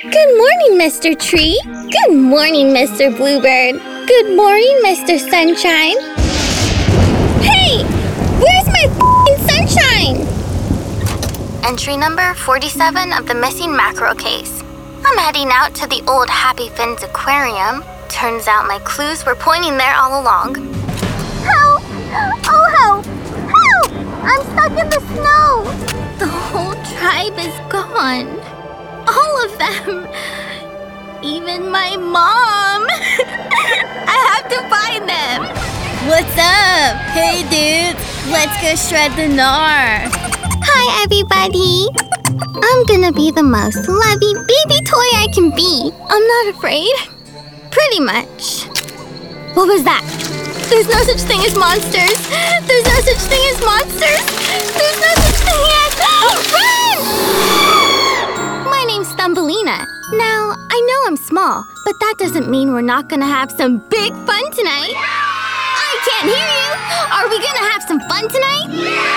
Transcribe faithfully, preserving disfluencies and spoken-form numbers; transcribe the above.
Good morning, Mister Tree. Good morning, Mister Bluebird. Good morning, Mister Sunshine. Hey! Where's my f***ing sunshine? Entry number forty-seven of the missing mackerel case. I'm heading out to the old Happy Fins aquarium. Turns out my clues were pointing there all along. Help! Oh, help! Help! I'm stuck in the snow! The whole tribe is gone. All of them. Even my mom. I have to find them. What's up? Hey, dudes. Let's go shred the gnar. Hi, everybody. I'm gonna be the most lovey baby toy I can be. I'm not afraid. Pretty much. What was that? There's no such thing as monsters. There's no such thing as monsters. There's no such thing as... Oh, run! My name's Thumbelina. Now, I know I'm small, but that doesn't mean we're not gonna have some big fun tonight. I can't hear you. Are we gonna have some fun tonight?